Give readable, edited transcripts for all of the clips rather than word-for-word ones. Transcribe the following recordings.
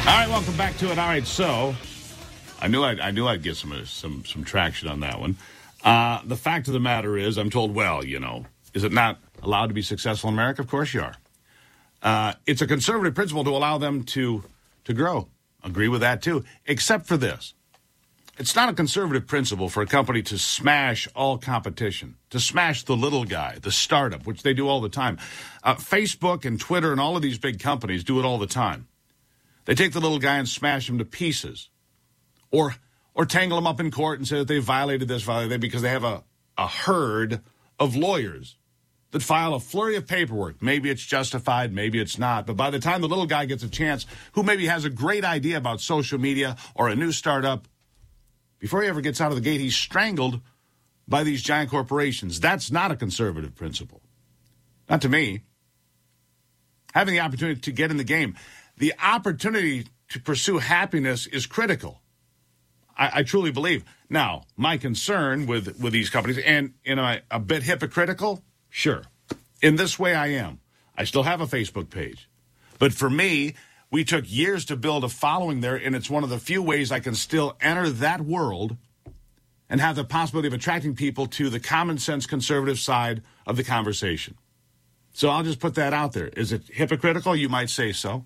right, welcome back to it. All right, so I knew I'd get some traction on that one. The fact of the matter is, I'm told, well, is it not allowed to be successful in America? Of course you are. It's a conservative principle to allow them to grow. Agree with that, too, except for this. It's not a conservative principle for a company to smash all competition, to smash the little guy, the startup, which they do all the time. Facebook and Twitter and all of these big companies do it all the time. They take the little guy and smash him to pieces, or tangle him up in court and say that they violated this, because they have a herd of lawyers that file a flurry of paperwork. Maybe it's justified, maybe it's not. But by the time the little guy gets a chance, who maybe has a great idea about social media or a new startup, before he ever gets out of the gate, he's strangled by these giant corporations. That's not a conservative principle. Not to me. Having the opportunity to get in the game, the opportunity to pursue happiness is critical. I truly believe. Now, my concern with these companies, and am I a bit hypocritical? Sure. In this way, I am. I still have a Facebook page. But for me, we took years to build a following there, and it's one of the few ways I can still enter that world and have the possibility of attracting people to the common sense conservative side of the conversation. So I'll just put that out there. Is it hypocritical? You might say so.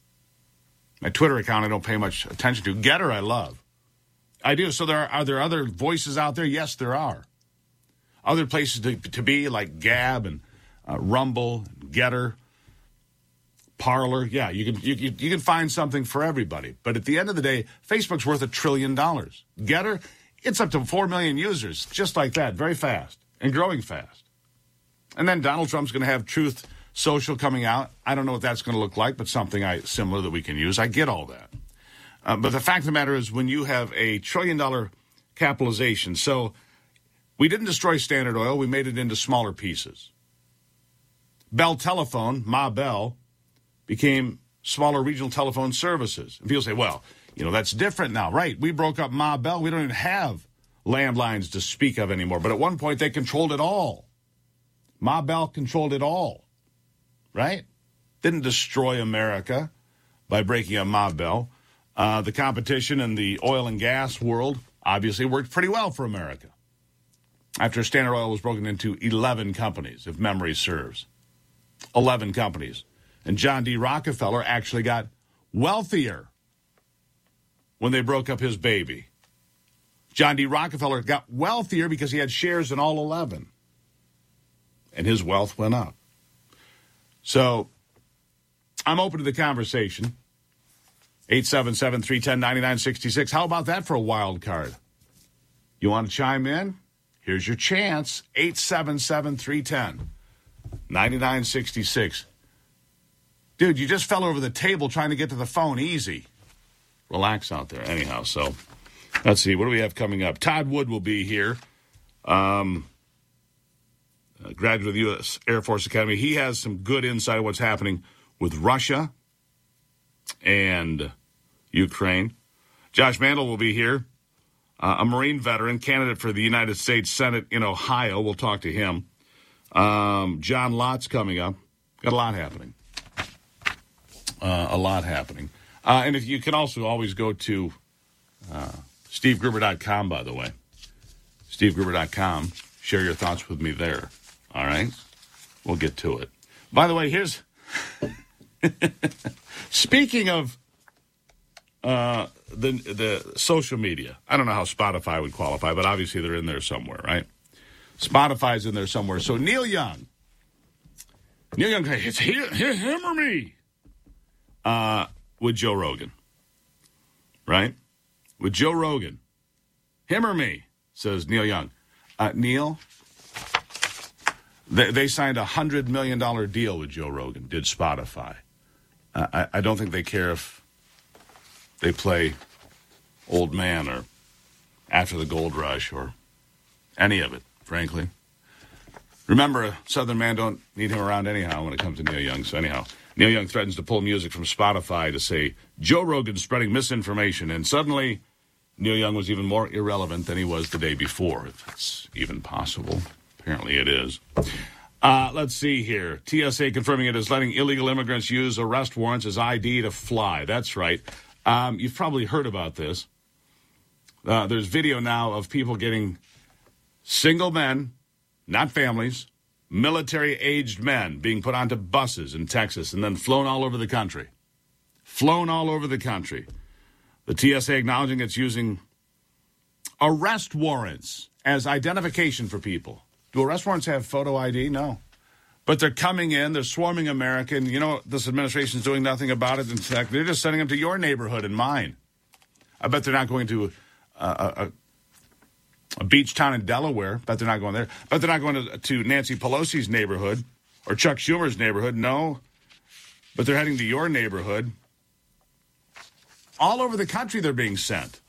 My Twitter account I don't pay much attention to. Getter I love. I do. So are there other voices out there? Yes, there are. Other places to be like Gab and Rumble, Getter, Parler. Yeah, you can find something for everybody. But at the end of the day, Facebook's worth $1 trillion. Getter, it's up to 4 million users, just like that, very fast and growing fast. And then Donald Trump's going to have Truth Social coming out. I don't know what that's going to look like, but something similar that we can use. I get all that. But the fact of the matter is, when you have a $1 trillion capitalization, so we didn't destroy Standard Oil. We made it into smaller pieces. Bell Telephone, Ma Bell, became smaller regional telephone services. And people say, well, that's different now. Right, we broke up Ma Bell. We don't even have landlines to speak of anymore. But at one point, they controlled it all. Ma Bell controlled it all. Right? Didn't destroy America by breaking up Ma Bell. The competition in the oil and gas world obviously worked pretty well for America. After Standard Oil was broken into 11 companies, if memory serves. 11 companies. And John D. Rockefeller actually got wealthier when they broke up his baby. John D. Rockefeller got wealthier because he had shares in all 11. And his wealth went up. So I'm open to the conversation. 877-310-9966. How about that for a wild card? You want to chime in? Here's your chance. 877-310-9966. Dude, you just fell over the table trying to get to the phone. Easy. Relax out there. Anyhow, so let's see. What do we have coming up? Todd Wood will be here. Graduate of the U.S. Air Force Academy. He has some good insight on what's happening with Russia and Ukraine. Josh Mandel will be here. A Marine veteran, candidate for the United States Senate in Ohio. We'll talk to him. John Lott's coming up. Got a lot happening. And if you can also always go to SteveGruber.com, by the way. SteveGruber.com. Share your thoughts with me there. All right? We'll get to it. By the way, here's... Speaking of the social media, I don't know how Spotify would qualify, but obviously they're in there somewhere, right? Spotify's in there somewhere. So Neil Young, it's him or me, with Joe Rogan, right? With Joe Rogan, him or me, says Neil Young. Neil, they signed a $100 million deal with Joe Rogan, did Spotify. I don't think they care if they play Old Man or After the Gold Rush or any of it, frankly. Remember, a Southern man don't need him around anyhow when it comes to Neil Young. So anyhow, Neil Young threatens to pull music from Spotify to say Joe Rogan's spreading misinformation. And suddenly, Neil Young was even more irrelevant than he was the day before, if that's even possible. Apparently it is. Let's see here. TSA confirming it is letting illegal immigrants use arrest warrants as ID to fly. That's right. You've probably heard about this. There's video now of people getting single men, not families, military-aged men being put onto buses in Texas and then flown all over the country. Flown all over the country. The TSA acknowledging it's using arrest warrants as identification for people. Do arrest warrants have photo ID? No. But they're coming in, they're swarming America, and you know this administration's doing nothing about it. In fact, they're just sending them to your neighborhood and mine. I bet they're not going to a beach town in Delaware. Bet they're not going there. Bet they're not going to Nancy Pelosi's neighborhood or Chuck Schumer's neighborhood. No. But they're heading to your neighborhood. All over the country they're being sent.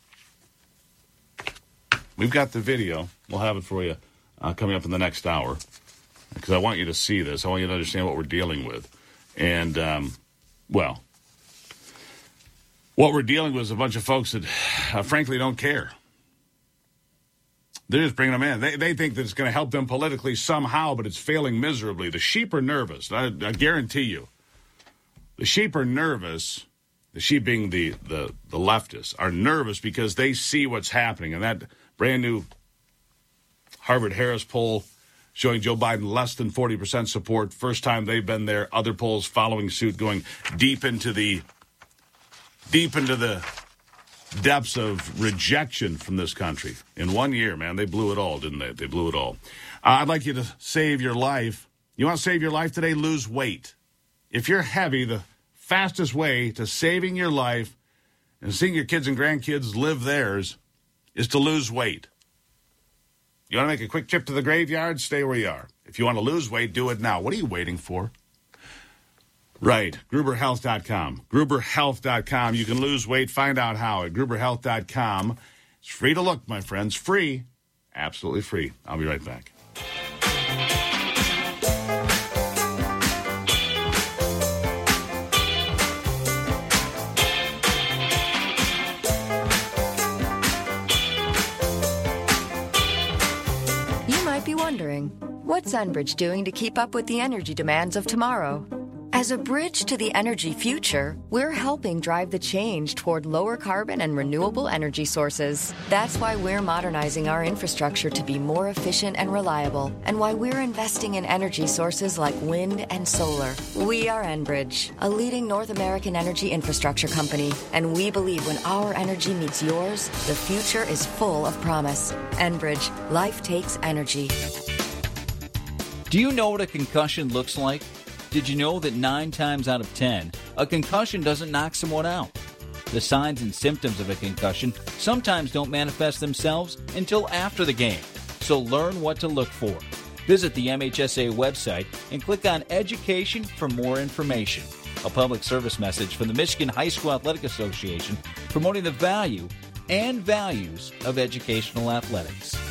We've got the video. We'll have it for you coming up in the next hour. Because I want you to see this. I want you to understand what we're dealing with. And, what we're dealing with is a bunch of folks that, frankly, don't care. They're just bringing them in. They think that it's going to help them politically somehow, but it's failing miserably. The sheep are nervous. I guarantee you. The sheep are nervous. The sheep being the leftists are nervous because they see what's happening. And that brand new Harvard-Harris poll showing Joe Biden less than 40% support. First time they've been there. Other polls following suit, going deep into the depths of rejection from this country. In 1 year, man, they blew it all, didn't they? They blew it all. I'd like you to save your life. You want to save your life today? Lose weight. If you're heavy, the fastest way to saving your life and seeing your kids and grandkids live theirs is to lose weight. You want to make a quick trip to the graveyard? Stay where you are. If you want to lose weight, do it now. What are you waiting for? Right. GruberHealth.com. GruberHealth.com. You can lose weight. Find out how at GruberHealth.com. It's free to look, my friends. Free. Absolutely free. I'll be right back. Wondering, what's Enbridge doing to keep up with the energy demands of tomorrow? As a bridge to the energy future, we're helping drive the change toward lower carbon and renewable energy sources. That's why we're modernizing our infrastructure to be more efficient and reliable, and why we're investing in energy sources like wind and solar. We are Enbridge, a leading North American energy infrastructure company, and we believe when our energy meets yours, the future is full of promise. Enbridge, life takes energy. Do you know what a concussion looks like? Did you know that 9 times out of 10, a concussion doesn't knock someone out? The signs and symptoms of a concussion sometimes don't manifest themselves until after the game, so learn what to look for. Visit the MHSA website and click on Education for more information. A public service message from the Michigan High School Athletic Association promoting the value and values of educational athletics.